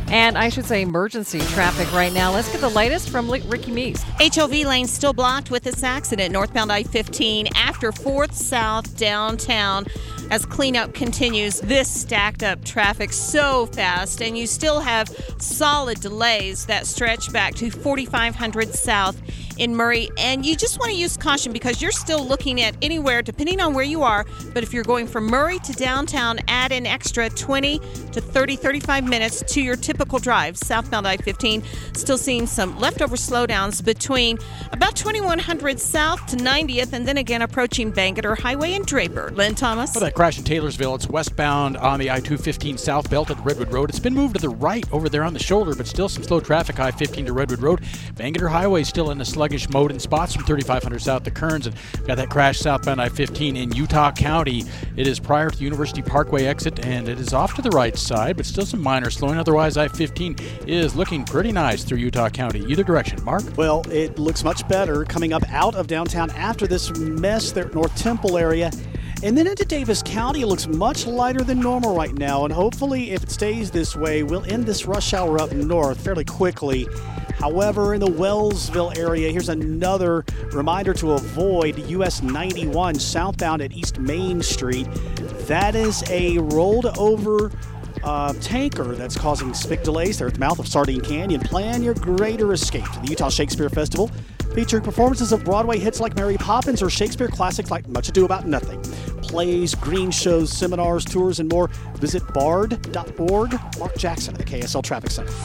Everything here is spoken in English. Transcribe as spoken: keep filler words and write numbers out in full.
And I should say emergency traffic right now. Let's get the latest from Ricky Meese. H O V lane still blocked with this accident northbound I fifteen after fourth South downtown. As cleanup continues, this stacked up traffic so fast, and you still have solid delays that stretch back to forty-five hundred South in Murray. And you just want to use caution because you're still looking at anywhere, depending on where you are. But if you're going from Murray to downtown, add an extra twenty to thirty, thirty-five minutes to your typical drive. Southbound I fifteen, still seeing some leftover slowdowns between about twenty-one hundred South to ninetieth, and then again approaching Bangerter Highway and Draper. Lynn Thomas. Well, that crash in Taylorsville, it's westbound on the I two fifteen South Belt at Redwood Road. It's been moved to the right over there on the shoulder, but still some slow traffic I fifteen to Redwood Road. Bangerter Highway still in a sluggish mode in spots from thirty-five hundred South to Kearns. And got that crash southbound I fifteen in Utah County. It is prior to the University Parkway exit, and it is off to the right side, but still some minor slowing. Otherwise, I fifteen is looking pretty nice through Utah County. Either direction. Mark? Well, it looks much better coming up out of downtown after this mess there at North Temple area. And then into Davis County, it looks much lighter than normal right now. And hopefully, if it stays this way, we'll end this rush hour up north fairly quickly. However, in the Wellsville area, here's another reminder to avoid U S ninety-one southbound at East Main Street. That is a rolled over uh, tanker that's causing spick delays there at the mouth of Sardine Canyon. Plan your greater escape to the Utah Shakespeare Festival, featuring performances of Broadway hits like Mary Poppins or Shakespeare classics like Much Ado About Nothing. Plays, green shows, seminars, tours, and more. Visit bard dot org. Mark Jackson at the K S L Traffic Center.